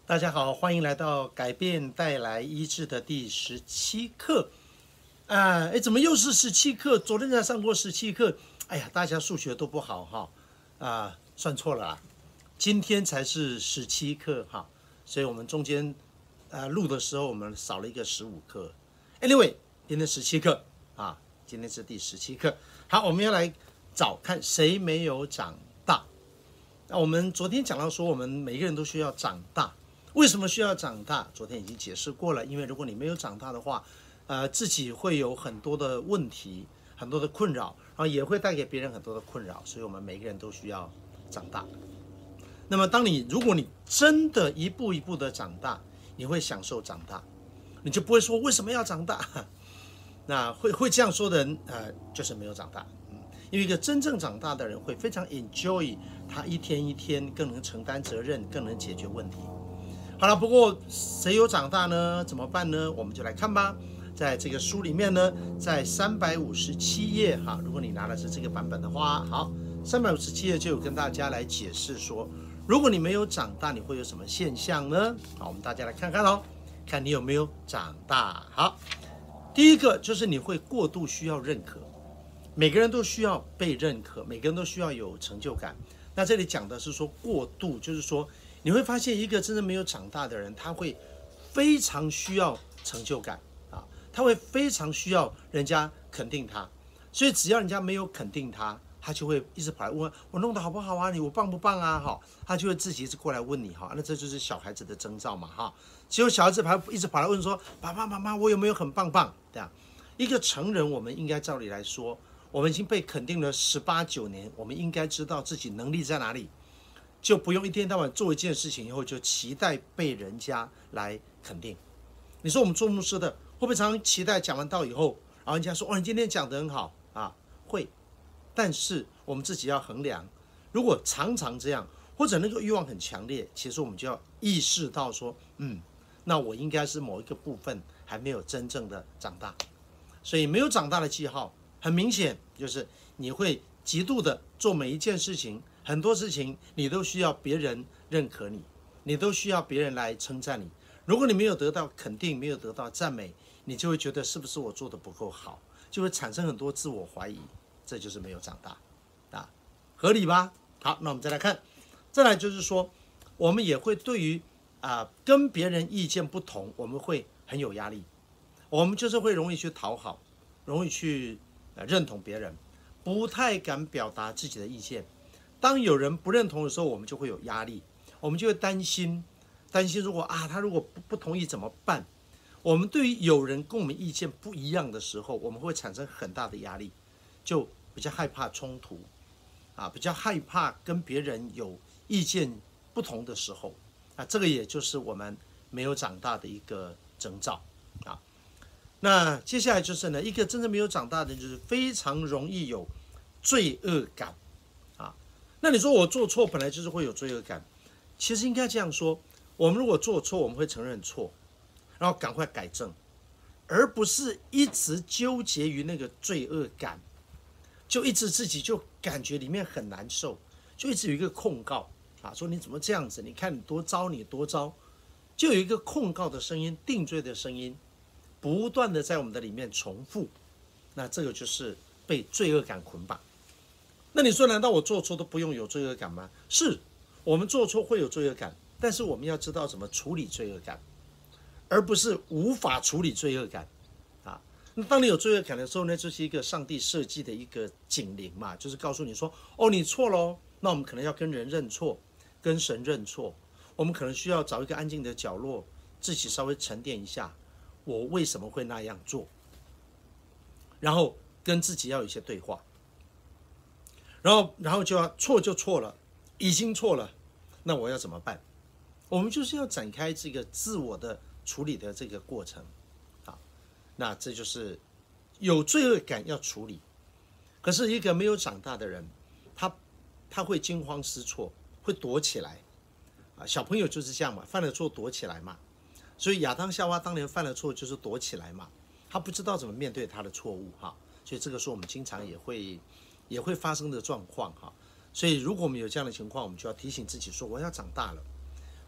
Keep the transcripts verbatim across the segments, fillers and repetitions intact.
大家好，欢迎来到改变带来医治的第十七课。啊，哎，怎么又是十七课？昨天才上过十七课。哎呀，大家数学都不好哈，啊，算错了啦。今天才是十七课哈，所以我们中间啊录的时候我们少了一个十五课。Anyway，今天十七课啊，今天是第十七课。好，我们要来找看谁没有长大。那我们昨天讲到说，我们每个人都需要长大。为什么需要长大？昨天已经解释过了，因为如果你没有长大的话，呃，自己会有很多的问题，很多的困扰，然后也会带给别人很多的困扰，所以我们每个人都需要长大。那么，当你如果你真的一步一步的长大，你会享受长大，你就不会说为什么要长大。那会会这样说的人，呃，就是没有长大。嗯，因为一个真正长大的人会非常 enjoy 他一天一天，更能承担责任，更能解决问题。好了，不过谁有长大呢？怎么办呢？我们就来看吧。在这个书里面呢，在三百五十七页哈，如果你拿的是这个版本的话，好，三百五十七页就有跟大家来解释说，如果你没有长大，你会有什么现象呢？好，我们大家来看看哦，看你有没有长大。好，第一个就是你会过度需要认可，每个人都需要被认可，每个人都需要有成就感。那这里讲的是说过度，就是说。你会发现，一个真正没有长大的人，他会非常需要成就感啊，他会非常需要人家肯定他，所以只要人家没有肯定他，他就会一直跑来问我弄得好不好啊，你我棒不棒啊？哈，他就会自己一直过来问你哈，那这就是小孩子的征兆嘛哈。只有小孩子还一直跑来问说，爸爸妈妈，我有没有很棒棒？这样，一个成人，我们应该照理来说，我们已经被肯定了十八九年，我们应该知道自己能力在哪里。就不用一天到晚做一件事情以后就期待被人家来肯定。你说我们做牧师的会不会常常期待讲完道以后，然后人家说哦你今天讲得很好啊？会，但是我们自己要衡量，如果常常这样，或者那个欲望很强烈，其实我们就要意识到说，嗯，那我应该是某一个部分还没有真正的长大。所以没有长大的记号，很明显就是你会极度的做每一件事情。很多事情你都需要别人认可你，你都需要别人来称赞你。如果你没有得到肯定，没有得到赞美，你就会觉得是不是我做的不够好，就会产生很多自我怀疑，这就是没有长大啊，合理吧？好，那我们再来看，再来就是说，我们也会对于啊、呃、跟别人意见不同，我们会很有压力，我们就是会容易去讨好，容易去、呃、认同别人，不太敢表达自己的意见。当有人不认同的时候，我们就会有压力，我们就会担心，担心如果啊他如果不不同意怎么办？我们对于有人跟我们意见不一样的时候，我们会产生很大的压力，就比较害怕冲突，啊，比较害怕跟别人有意见不同的时候，啊，这个也就是我们没有长大的一个征兆啊。那接下来就是呢，一个真正没有长大的人，就是非常容易有罪恶感。那你说我做错本来就是会有罪恶感，其实应该这样说，我们如果做错，我们会承认错，然后赶快改正，而不是一直纠结于那个罪恶感，就一直自己就感觉里面很难受，就一直有一个控告啊，说你怎么这样子？你看你多糟，你多糟，就有一个控告的声音、定罪的声音，不断的在我们的里面重复，那这个就是被罪恶感捆绑。那你说难道我做错都不用有罪恶感吗？是，我们做错会有罪恶感，但是我们要知道怎么处理罪恶感，而不是无法处理罪恶感啊。那当你有罪恶感的时候呢，就是一个上帝设计的一个警铃嘛，就是告诉你说，哦，你错了哦，那我们可能要跟人认错，跟神认错，我们可能需要找一个安静的角落，自己稍微沉淀一下，我为什么会那样做，然后跟自己要有一些对话。然后，然后就要错就错了，已经错了，那我要怎么办？我们就是要展开这个自我的处理的这个过程，啊，那这就是有罪恶感要处理。可是一个没有长大的人，他他会惊慌失措，会躲起来，啊，小朋友就是这样嘛，犯了错躲起来嘛。所以亚当夏娃当年犯了错就是躲起来嘛，他不知道怎么面对他的错误哈，所以这个是我们经常也会。也会发生的状况哈，所以如果我们有这样的情况，我们就要提醒自己说，我要长大了，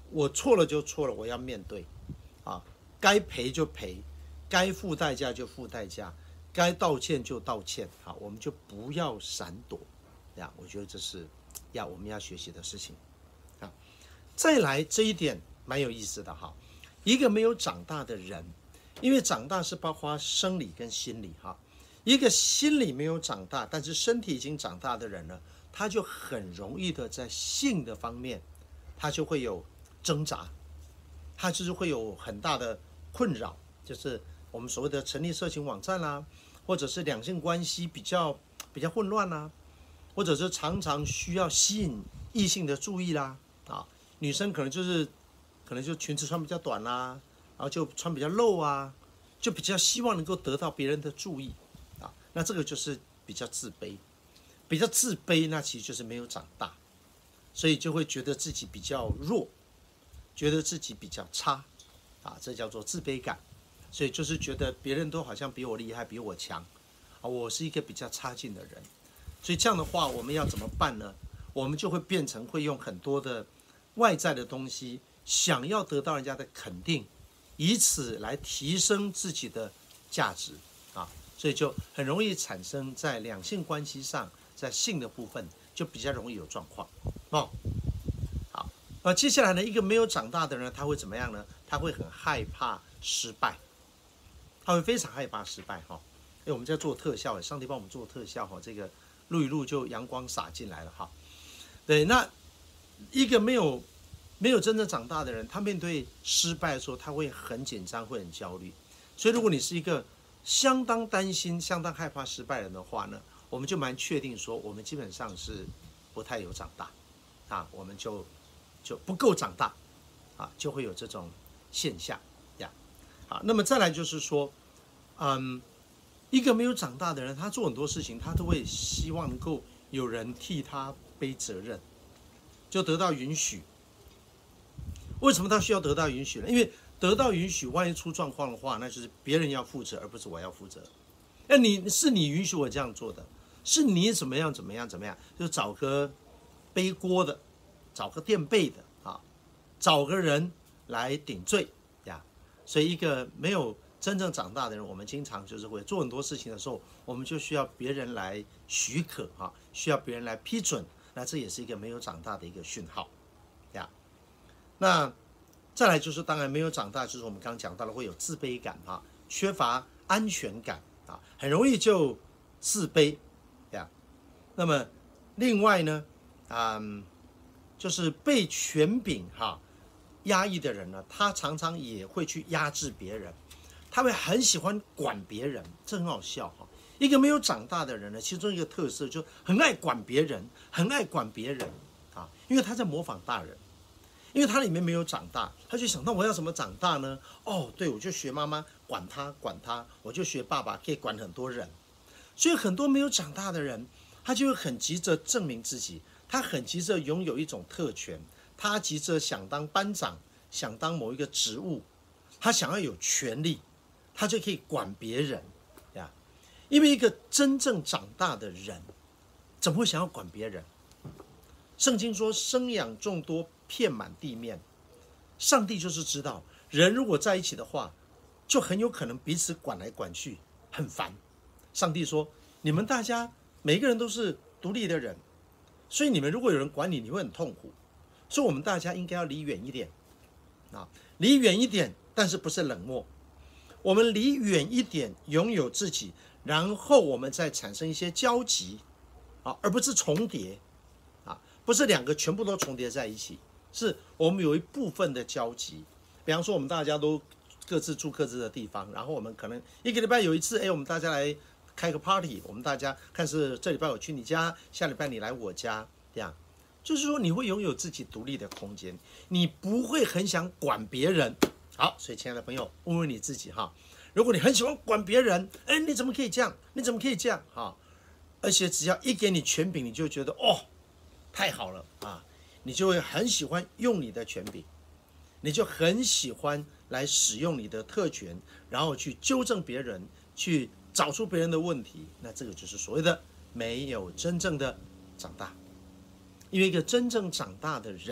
我错了就错了，我要面对，啊，该赔就赔，该付代价就付代价，该道歉就道歉，好，我们就不要闪躲，呀，我觉得这是要我们要学习的事情，啊，再来这一点蛮有意思的哈，一个没有长大的人，因为长大是包括生理跟心理哈，一个心理没有长大，但是身体已经长大的人呢，他就很容易的在性的方面，他就会有挣扎，他就是会有很大的困扰，就是我们所谓的成立色情网站啦，或者是两性关系比较比较混乱啦，或者是常常需要吸引异性的注意啦，啊，女生可能就是可能就裙子穿比较短啦，然后就穿比较露啊，就比较希望能够得到别人的注意啊，那这个就是比较自卑，比较自卑，那其实就是没有长大，所以就会觉得自己比较弱。觉得自己比较差，啊，这叫做自卑感，所以就是觉得别人都好像比我厉害，比我强，啊，我是一个比较差劲的人，所以这样的话，我们要怎么办呢？我们就会变成会用很多的外在的东西，想要得到人家的肯定，以此来提升自己的价值，啊，所以就很容易产生在两性关系上，在性的部分就比较容易有状况，哦。呃，接下来呢，一个没有长大的人，他会怎么样呢？他会很害怕失败，他会非常害怕失败哈。哎，我们在做特效，上帝帮我们做特效哈，这个录一录就阳光洒进来了哈。对，那一个没有没有真正长大的人，他面对失败的时候，他会很紧张，会很焦虑。所以，如果你是一个相当担心、相当害怕失败的人的话呢，我们就蛮确定说，我们基本上是不太有长大啊，我们就。就不够长大，啊，就会有这种现象呀。好，那么再来就是说，嗯，一个没有长大的人，他做很多事情，他都会希望能够有人替他背责任，就得到允许。为什么他需要得到允许呢？因为得到允许，万一出状况的话，那就是别人要负责，而不是我要负责。哎，你是你允许我这样做的，是你怎么样怎么样怎么样，就找个背锅的。找个垫背的啊，找个人来顶罪呀。所以一个没有真正长大的人，我们经常就是会做很多事情的时候，我们就需要别人来许可啊，需要别人来批准。那这也是一个没有长大的一个讯号呀。那再来就是，当然没有长大，就是我们刚刚讲到了会有自卑感啊，缺乏安全感啊，很容易就自卑呀。那么另外呢，嗯。就是被权柄哈压抑的人呢，他常常也会去压制别人，他会很喜欢管别人，这很好笑哈。一个没有长大的人呢，其中一个特色就很爱管别人，很爱管别人啊，因为他在模仿大人，因为他里面没有长大，他就想到我要怎么长大呢？哦，对，我就学妈妈管他管他，我就学爸爸可以管很多人，所以很多没有长大的人，他就会很急着证明自己。他很急着拥有一种特权，他急着想当班长，想当某一个职务，他想要有权利，他就可以管别人呀。因为一个真正长大的人，怎么会想要管别人？圣经说生养众多，遍满地面。上帝就是知道，人如果在一起的话，就很有可能彼此管来管去，很烦。上帝说，你们大家每个人都是独立的人。所以你们如果有人管你，你会很痛苦。所以我们大家应该要离远一点，啊，离远一点，但是不是冷漠。我们离远一点，拥有自己，然后我们再产生一些交集，啊，而不是重叠，啊，不是两个全部都重叠在一起，是我们有一部分的交集。比方说，我们大家都各自住各自的地方，然后我们可能一个礼拜有一次，哎，我们大家来。开个 party， 我们大家看是这礼拜我去你家，下礼拜你来我家，这样，就是说你会拥有自己独立的空间，你不会很想管别人。好，所以亲爱的朋友，问问你自己哈，如果你很喜欢管别人，哎，你怎么可以这样？你怎么可以这样？哈，而且只要一给你权柄，你就觉得哦，太好了啊，你就会很喜欢用你的权柄，你就很喜欢来使用你的特权，然后去纠正别人，去。找出别人的问题，那这个就是所谓的没有真正的长大。因为一个真正长大的人，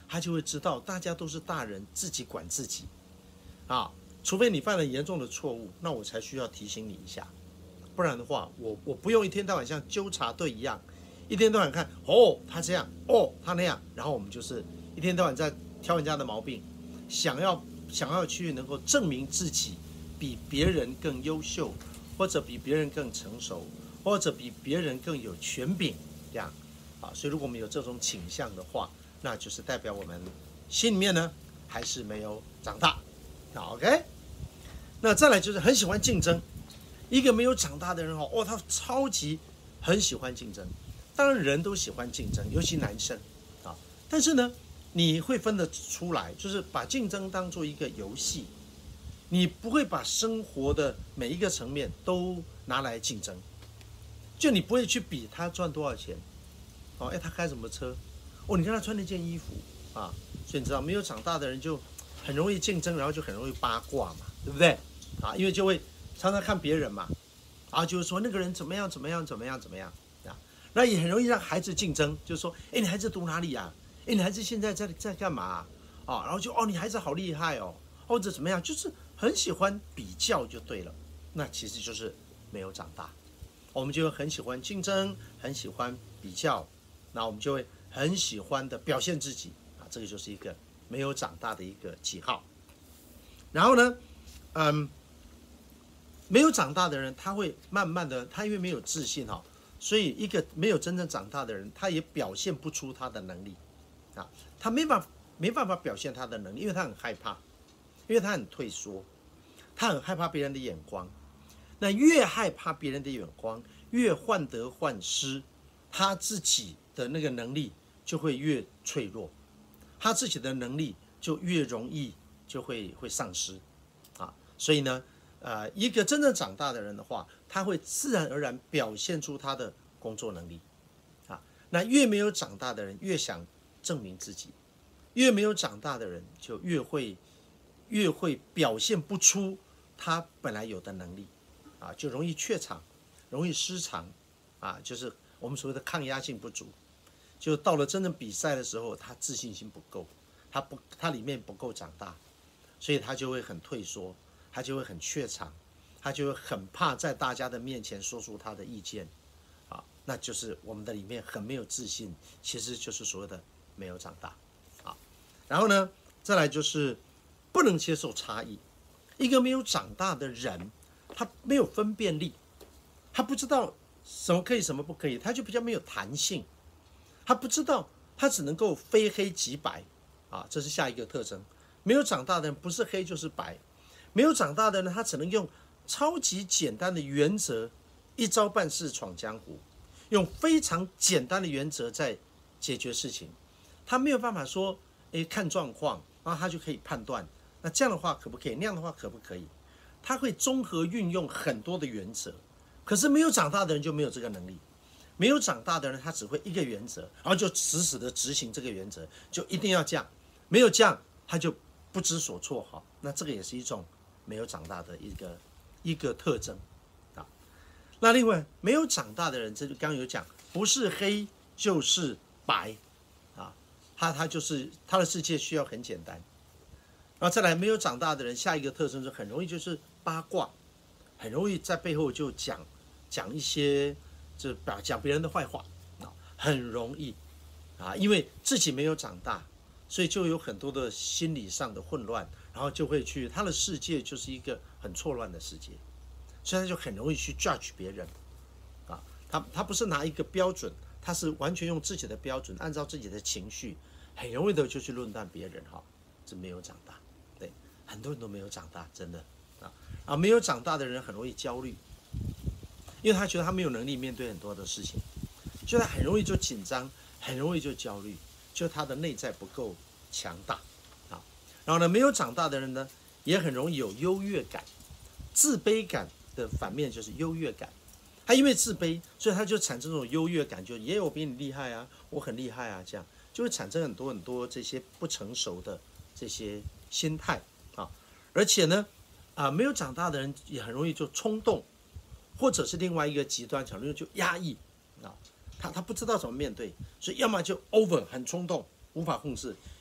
他就会知道大家都是大人，自己管自己啊。除非你犯了严重的错误，那我才需要提醒你一下，不然的话，我我不用一天到晚像纠察队一样，一天到晚看哦他这样，哦他那样，然后我们就是一天到晚在挑人家的毛病，想要想要去能够证明自己比别人更优秀，或者比别人更成熟，或者比别人更有权柄，这样啊。所以如果我们有这种倾向的话，那就是代表我们心里面呢还是没有长大。好 ，OK。那再来就是很喜欢竞争，一个没有长大的人哦，他超级很喜欢竞争。当然人都喜欢竞争，尤其男生啊。但是呢，你会分得出来，就是把竞争当做一个游戏，你不会把生活的每一个层面都拿来竞争。就你不会去比他赚多少钱，哦，哎，他开什么车，哦，你看他穿那件衣服啊，所以你知道，没有长大的人就很容易竞争，然后就很容易八卦嘛，对不对？啊，因为就会常常看别人嘛，然后就是说那个人怎么样怎么样怎么样怎么样啊，那也很容易让孩子竞争，就是说，哎，你孩子读哪里啊？哎，你孩子现在在在干嘛啊？啊，然后就哦，你孩子好厉害哦，或者怎么样，就是很喜欢比较就对了。那其实就是没有长大，我们就很喜欢竞争，很喜欢比较，那我们就会很喜欢的表现自己啊，这个就是一个没有长大的一个记号。然后呢，嗯。没有长大的人，他会慢慢的，他因为没有自信哈，所以一个没有真正长大的人，他也表现不出他的能力啊，他没办法没办法表现他的能力，因为他很害怕，因为他很退缩，他很害怕别人的眼光。那越害怕别人的眼光，越患得患失，他自己的那个能力就会越脆弱，他自己的能力就越容易就会会丧失啊，所以呢。呃，一个真正长大的人的话，他会自然而然表现出他的工作能力，啊，那越没有长大的人越想证明自己，越没有长大的人就越会越会表现不出他本来有的能力，啊，就容易怯场，容易失常，啊，就是我们所谓的抗压性不足，就到了真正比赛的时候，他自信心不够，他不他里面不够长大，所以他就会很退缩。他就会很怯场，他就会很怕在大家的面前说出他的意见，啊，那就是我们的里面很没有自信，其实就是所谓的没有长大，啊，然后呢，再来就是不能接受差异。一个没有长大的人，他没有分辨力，他不知道什么可以什么不可以，他就比较没有弹性，他不知道，他只能够非黑即白，啊，这是下一个特征。没有长大的人不是黑就是白。没有长大的人，他只能用超级简单的原则，一招半式闯江湖，用非常简单的原则在解决事情。他没有办法说，哎，看状况，然后他就可以判断，那这样的话可不可以？那样的话可不可以？他会综合运用很多的原则，可是没有长大的人就没有这个能力。没有长大的人，他只会一个原则，然后就死死的执行这个原则，就一定要这样，没有这样他就不知所措。哈，那这个也是一种没有长大的一个一个特征啊。那另外没有长大的人，这就刚刚有讲，不是黑就是白啊，他他就是他的世界需要很简单。然后再来，没有长大的人，下一个特征是很容易就是八卦，很容易在背后就讲讲一些就讲别人的坏话啊，很容易啊，因为自己没有长大，所以就有很多的心理上的混乱。然后就会去，他的世界就是一个很错乱的世界，所以他就很容易去 judge 别人，啊，他他不是拿一个标准，他是完全用自己的标准，按照自己的情绪，很容易的就去论断别人，哈，这没有长大，对，很多人都没有长大，真的，啊啊，没有长大的人很容易焦虑，因为他觉得他没有能力面对很多的事情，所以他很容易就紧张，很容易就焦虑，就他的内在不够强大。然后呢，没有长大的人呢，也很容易有优越感，自卑感的反面就是优越感。他因为自卑，所以他就产生这种优越感，就也我比你厉害啊，我很厉害啊，这样就会产生很多很多这些不成熟的这些心态啊。而且呢，啊，没有长大的人也很容易就冲动，或者是另外一个极端，很容易就压抑啊，他他不知道怎么面对，所以要么就 over 很冲动，无法控制。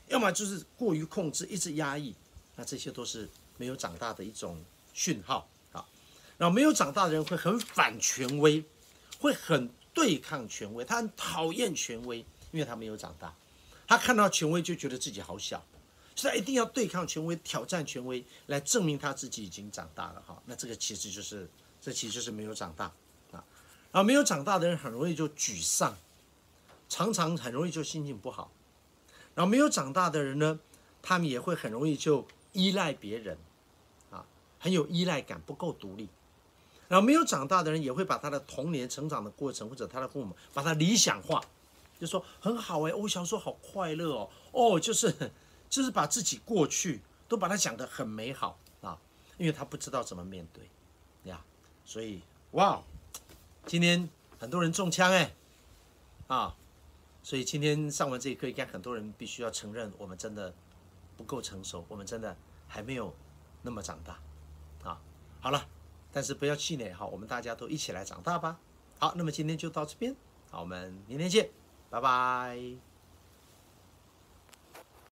要么就是过于控制，一直压抑，那这些都是没有长大的一种讯号啊。然后没有长大的人会很反权威，会很对抗权威，他很讨厌权威，因为他没有长大，他看到权威就觉得自己好小，所以他一定要对抗权威，挑战权威，来证明他自己已经长大了哈。那这个其实就是这其实就是没有长大啊。然后没有长大的人很容易就沮丧，常常很容易就心情不好。然后没有长大的人呢，他们也会很容易就依赖别人，啊，很有依赖感，不够独立。然后没有长大的人也会把他的童年成长的过程，或者他的父母，把他理想化，就说很好哎，我小时候好快乐哦，哦，就是就是把自己过去都把它讲得很美好啊，因为他不知道怎么面对呀，所以哇，今天很多人中枪哎，啊。所以今天上完这一课，应该很多人必须要承认，我们真的不够成熟，我们真的还没有那么长大啊。好了，但是不要气馁哈，我们大家都一起来长大吧。好，那么今天就到这边，好，我们明天见，拜拜。